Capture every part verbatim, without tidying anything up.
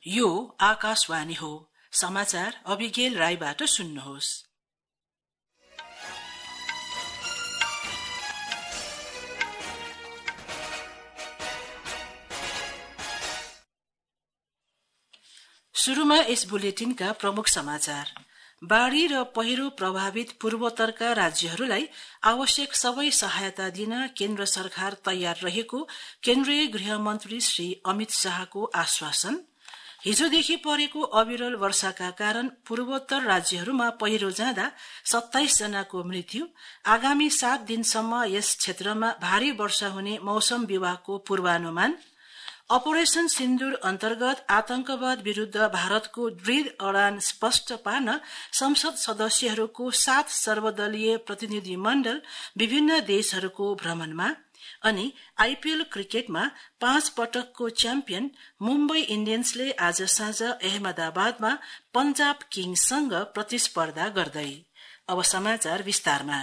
यो आकाशवाणी हो। समाचार अभिगेल राईबाट सुन्नुहोस्। सुरुमा यस बुलेटिनका प्रमुख समाचार। बाढ़ी र पहिरो प्रभावित पूर्वोत्तरका राज्यहरूलाई आवश्यक सबै सहायता दिन केन्द्र सरकार तयार रहेको केन्द्रीय गृह मन्त्री श्री अमित शाहको आश्वासन। हिजोदेखि परेको अविरल वर्षाका कारण पूर्वोत्तर राज्यहरूमा पहिरो जाँदा सत्ताइस जनाको मृत्यु। आगामी सात दिनसम्म यस क्षेत्रमा भारी वर्षा हुने मौसम विभागको पूर्वानुमान। अपरेशन सिन्दूर अन्तर्गत आतंकवाद विरूद्ध भारतको दृढ़ अडान स्पष्ट पार्न संसद सदस्यहरूको सात सर्वदलीय प्रतिनिधि मण्डल विभिन्न देशहरूको भ्रमणमा। अनि आईपीएल क्रिकेटमा पाँच पटकको च्याम्पियन मुम्बई इण्डियन्सले आज साँझ अहमदाबादमा पंजाब किङ्ससँग प्रतिस्पर्धा गर्दै। अब समाचार विस्तारमा।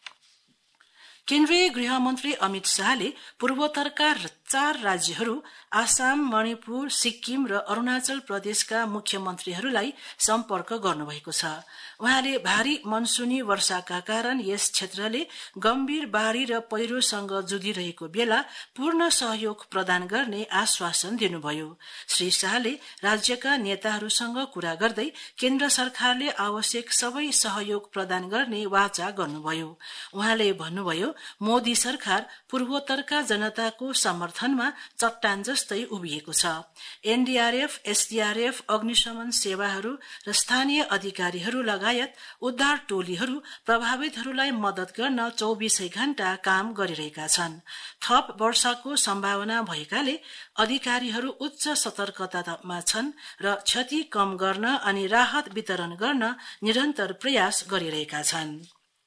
केन्द्रीय गृह मन्त्री अमित शाहले पूर्वोत्तरका चार राज्यहरू आसाम, मणिपुर, सिक्किम र अरूणाचल प्रदेशका मुख्यमन्त्रीहरूलाई सम्पर्क गर्नुभएको छ। उहाँले भारी मनसुनी वर्षाका कारण यस क्षेत्रले गम्भीर बाढ़ी र पहिरोसँग जुधिरहेको बेला पूर्ण सहयोग प्रदान गर्ने आश्वासन दिनुभयो। श्री शाहले राज्यका नेताहरूसँग कुरा गर्दै केन्द्र सरकारले आवश्यक सबै सहयोग प्रदान गर्ने वाचा गर्नुभयो। उहाँले भन्नुभयो, मोदी सरकार पूर्वोत्तरका जनताको समर्थनमा चट्टान जस्तै उभिएको छ। एनडीआरएफ, एसडीआरएफ, अग्निशमन सेवाहरू र स्थानीय अधिकारीहरू लगायत उद्धार टोलीहरू प्रभावितहरूलाई मदत गर्न चौबीसै घण्टा काम गरिरहेका छन्। थप वर्षाको सम्भावना भएकाले अधिकारीहरू उच्च सतर्कतामा छन् र क्षति कम गर्न अनि राहत वितरण गर्न निरन्तर प्रयास गरिरहेका छन्।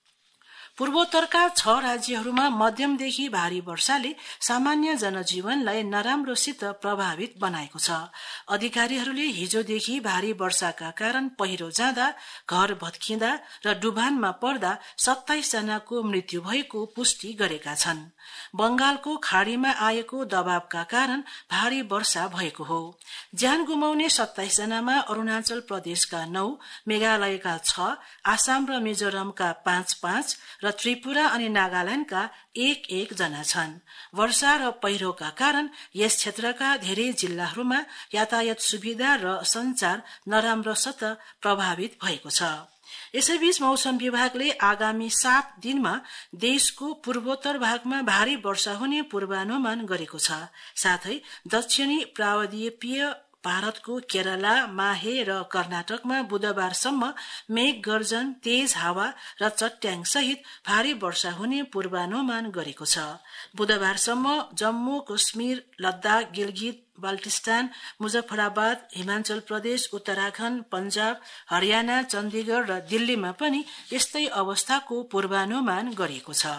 पूर्वोत्तरका छ राज्यहरूमा मध्यमदेखि भारी वर्षाले सामान्य जनजीवनलाई नराम्रोसित प्रभावित बनाएको छ। अधिकारीहरूले हिजोदेखि भारी वर्षाका कारण पहिरो जाँदा, घर भत्किँदा र डुबानमा पर्दा सत्ताइस जनाको मृत्यु भएको पुष्टि गरेका छन्। बंगालको खाड़ीमा आएको दबावका कारण भारी वर्षा भएको हो। ज्यान गुमाउने सत्ताइस जनामा अरूणाचल प्रदेशका नौ, मेघालयका छ, आसाम र मिजोरमका पाँच पाँच र त्रिपुरा अनि नागाल्याण्डका एक एक जना छन्। वर्षा र पहिरोका कारण यस क्षेत्रका धेरै जिल्लाहरूमा यातायात सुविधा र संचार नराम्रोसित प्रभावित भएको छ। यसैबीच मौसम विभागले आगामी सात दिनमा देशको पूर्वोत्तर भागमा भारी वर्षा हुने पूर्वानुमान गरेको छ। साथै दक्षिणी प्रावद्वीपीय भारतको केरला, माहे र कर्नाटकमा बुधबारसम्म मेघ गर्जन, तेज हावा र चट्याङ सहित भारी वर्षा हुने पूर्वानुमान गरेको छ। बुधबारसम्म जम्मू कश्मीर, लद्दाख, गिलगित बाल्टिस्तान, मुजफ्फराबाद, हिमाचल प्रदेश, उत्तराखण्ड, पंजाब, हरियाणा, चण्डीगढ़ र दिल्लीमा पनि यस्तै अवस्थाको पूर्वानुमान गरिएको छ।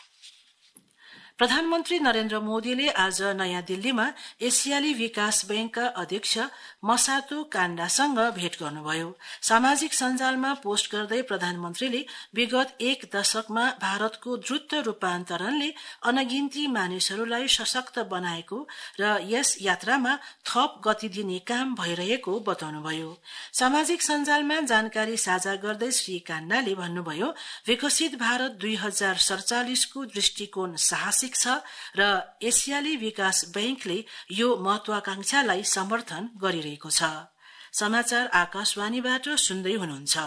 प्रधानमन्त्री नरेन्द्र मोदीले आज नयाँ दिल्लीमा एसियाली विकास बैंकका अध्यक्ष मसातो काण्डासँग भेट गर्नुभयो। सामाजिक सञ्जालमा पोस्ट गर्दै प्रधानमन्त्रीले विगत एक दशकमा भारतको द्रुत रूपान्तरणले अनगिन्ती मानिसहरूलाई सशक्त बनाएको र यस यात्रामा थप गति दिने काम भइरहेको बताउनुभयो। सामाजिक सञ्जालमा जानकारी साझा गर्दै श्री काण्डाले भन्नुभयो, विकसित भारत दुई हजार सड़चालिसको दृष्टिकोण साहसिक छ र एसियाली विकास बैंकले यो महत्वाकांक्षालाई समर्थन गरिरहेको छ। समाचार आकाशवाणीबाट सुन्दै हुनुहुन्छ।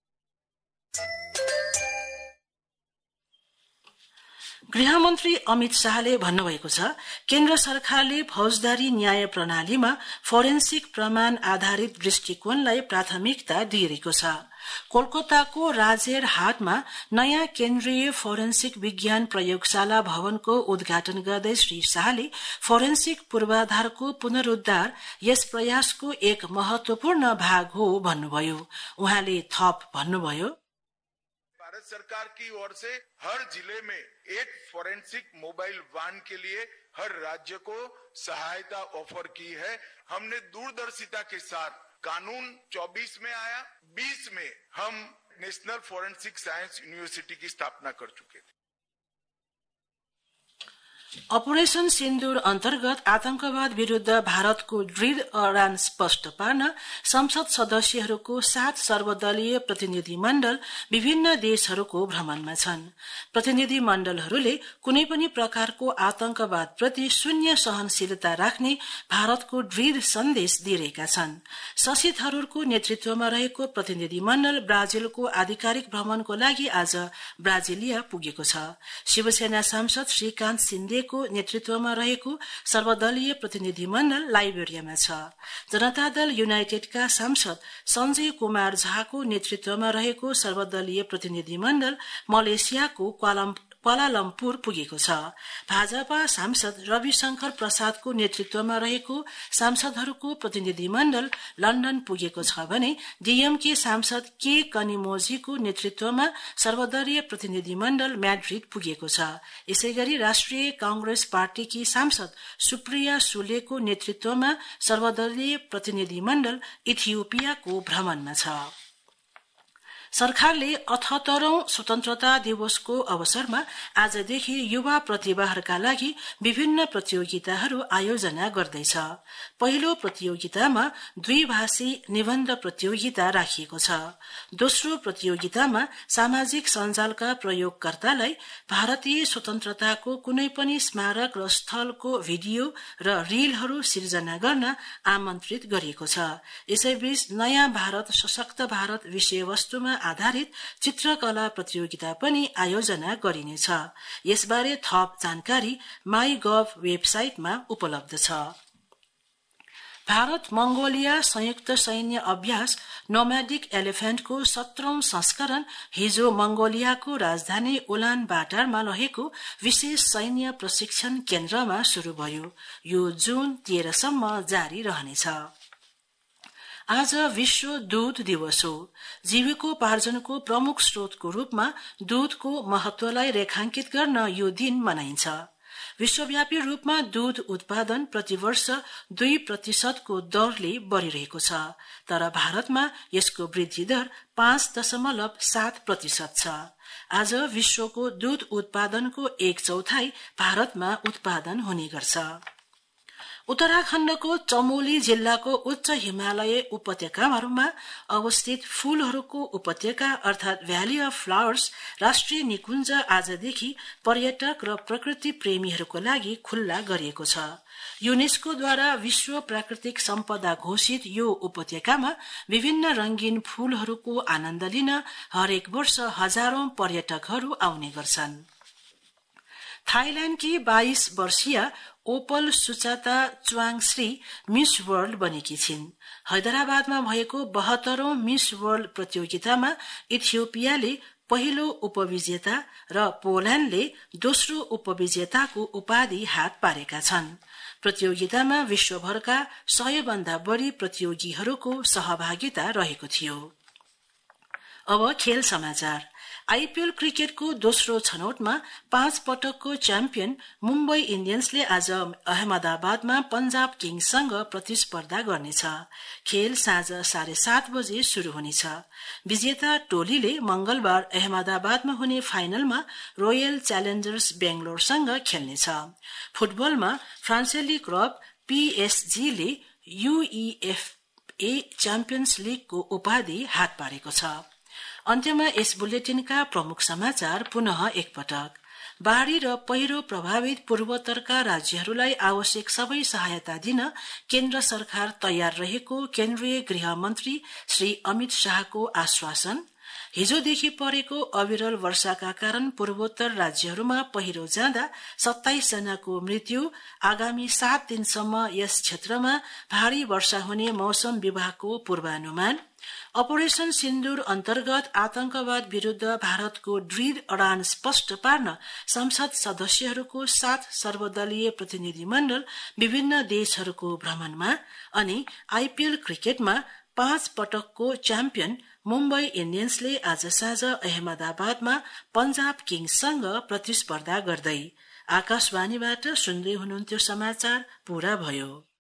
गृहमन्त्री अमित शाहले भन्नुभएको छ, केन्द्र सरकारले फौजदारी न्याय प्रणालीमा फोरेन्सिक प्रमाण आधारित दृष्टिकोणलाई प्राथमिकता दिइरहेको छ। कोलकाताको राजेर हाटमा नयाँ केन्द्रीय फोरेन्सिक विज्ञान प्रयोगशाला भवनको उद्घाटन गर्दै श्री शाहले फोरेन्सिक पूर्वाधारको पुनरुद्धार यस प्रयासको एक महत्वपूर्ण भाग हो भन्नुभयो। उहाँले थप भन्नुभयो, भारत सरकार की ओर से हर जिले में एक फोरेंसिक मोबाइल वान के लिए हर राज्य को सहायता ऑफर की है। हमने दूरदर्शिता के साथ कानून चौबीस में आया, बीस में हम नेशनल फोरेंसिक साइंस यूनिवर्सिटी की स्थापना कर चुके थे। अपरेशन सिन्दूर अन्तर्गत आतंकवाद विरूद्ध भारतको दृढ अडान स्पष्ट पार्न संसद सदस्यहरूको सात सर्वदलीय प्रतिनिधि मण्डल विभिन्न देशहरूको भ्रमणमा छन्। प्रतिनिधि मण्डलहरूले कुनै पनि प्रकारको आतंकवादप्रति शून्य सहनशीलता राख्ने भारतको दृढ सन्देश दिइरहेका छन्। शशि थरूरको नेतृत्वमा रहेको प्रतिनिधि मण्डल ब्राजिलको आधिकारिक भ्रमणको लागि आज ब्राजिलिया पुगेको छ। शिवसेना सांसद श्रीकान्त सिन्धेको नेतृत्वमा रहेको सर्वदलीय प्रतिनिधि मण्डल लाइबेरियामा छ। जनता दल युनाइटेडका सांसद सञ्जय कुमार झाको नेतृत्वमा रहेको सर्वदलीय प्रतिनिधि मण्डल मलेसियाको क्वालालम्पुर पुगेको छ। भाजपा सांसद रविशंकर प्रसादको नेतृत्वमा रहेको सांसदहरूको प्रतिनिधि मण्डल लण्डन पुगेको छ भने डीएमके सांसद के कनिमोजीको नेतृत्वमा सर्वदलीय प्रतिनिधि मण्डल म्याड्रिड पुगेको छ। यसैगरी राष्ट्रिय कांग्रेस पार्टीकी सांसद सुप्रिया सुलेको नेतृत्वमा सर्वदलीय प्रतिनिधि मण्डल इथियोपियाको भ्रमणमा छ। सरकारले अठहत्तरौं स्वतन्त्रता दिवसको अवसरमा आजदेखि युवा प्रतिभाहरूका लागि विभिन्न प्रतियोगिताहरू आयोजना गर्दैछ। पहिलो प्रतियोगितामा द्विभाषी निबन्ध प्रतियोगिता राखिएको छ। दोस्रो प्रतियोगितामा सामाजिक सञ्जालका प्रयोगकर्तालाई भारतीय स्वतन्त्रताको कुनै पनि स्मारक र स्थलको भिडियो र रीलहरू सिर्जना गर्न आमन्त्रित गरिएको छ। यसैबीच नयाँ भारत सशक्त भारत विषयवस्तुमा आधारित चित्रकला प्रतियोगिता पनि आयोजना गरिनेछ। यसबारे थप जानकारी माई गभ वेबसाइटमा उपलब्ध छ। भारत मंगोलिया संयुक्त सैन्य अभ्यास नोम्याडिक एलिफेन्टको सत्रौं संस्करण हिजो मंगोलियाको राजधानी उलान बाटारमा रहेको विशेष सैन्य प्रशिक्षण केन्द्रमा शुरू भयो। यो जून तेह्रसम्म जारी रहनेछ। आज विश्व दूध दिवस हो। जीविकोपार्जनको प्रमुख स्रोतको रूपमा दूधको महत्वलाई रेखांकित गर्न यो दिन मनाइन्छ। विश्वव्यापी रूपमा दूध उत्पादन प्रतिवर्ष दुई प्रतिशतको दरले बढ़िरहेको छ, तर भारतमा यसको वृद्धि दर पाँच दशमलव सात प्रतिशत छ। आज विश्वको दूध उत्पादनको एक चौथाई भारतमा उत्पादन हुने गर्छ। उत्तराखण्डको चमोली जिल्लाको उच्च हिमालय उपत्यकाहरूमा अवस्थित फूलहरूको उपत्यका अर्थात भ्याली अफ फ्लावर्स राष्ट्रिय निकुञ्ज आजदेखि पर्यटक र प्रकृति प्रेमीहरूको लागि खुल्ला गरिएको छ। युनेस्कोद्वारा विश्व प्राकृतिक सम्पदा घोषित यो उपत्यकामा विभिन्न रंगीन फूलहरूको आनन्द लिन हरेक वर्ष हजारौं पर्यटकहरू आउने गर्छन्। थाइल्याण्डकी बाइस वर्षीय Opal Suchata Chuangsri Miss World बनेकी छिन्। हैदराबादमा भएको बहत्तरौं मिस वर्ल्ड प्रतियोगितामा इथियोपियाले पहिलो उपविजेता र पोल्याण्डले दोस्रो उपविजेताको उपाधि हात पारेका छन्। प्रतियोगितामा विश्वभरका सय भन्दा बढ़ी प्रतियोगीहरूको सहभागिता रहेको थियो। अब खेल समाचार। आईपीएल क्रिकेटको दोस्रो छनौटमा पाँच पटकको च्याम्पियन मुम्बई इण्डियन्सले आज अहमदाबादमा पंजाब किङ्ससँग प्रतिस्पर्धा गर्नेछ। खेल साँझ साढे सात बजे शुरू हुनेछ। विजेता टोलीले मंगलबार अहमदाबादमा हुने फाइनलमा रोयल च्यालेन्जर्स बेंगलोरसँग खेल्नेछ। फुटबलमा फ्रान्सेली क्लब पीएसजीले यूईएफए च्याम्पियन्स लीगको उपाधि हात पारेको छ। अन्त्यमा यस बुलेटिनका प्रमुख समाचार पुनः एकपटक। बाढ़ी र पहिरो प्रभावित पूर्वोत्तरका राज्यहरूलाई आवश्यक सबै सहायता दिन केन्द्र सरकार तयार रहेको केन्द्रीय गृह मन्त्री श्री अमित शाहको आश्वासन। हिजोदेखि परेको अविरल वर्षाका कारण पूर्वोत्तर राज्यहरूमा पहिरो जाँदा सत्ताइस जनाको मृत्यु। आगामी सात दिनसम्म यस क्षेत्रमा भारी वर्षा हुने मौसम विभागको पूर्वानुमान। अपरेशन सिन्दूर अन्तर्गत आतंकवाद विरूद्ध भारतको दृढ अडान स्पष्ट पार्न संसद सदस्यहरूको साथ सर्वदलीय प्रतिनिधि मण्डल विभिन्न देशहरूको भ्रमणमा। अनि आईपीएल क्रिकेटमा पाँच पटकको च्याम्पियन मुम्बई इण्डियन्सले आज साँझ अहमदाबादमा पंजाब किङ्ससँग प्रतिस्पर्धा गर्दै। आकाशवाणीबाट सुन्दै हुनुहुन्थ्यो समाचार पूरा भयो।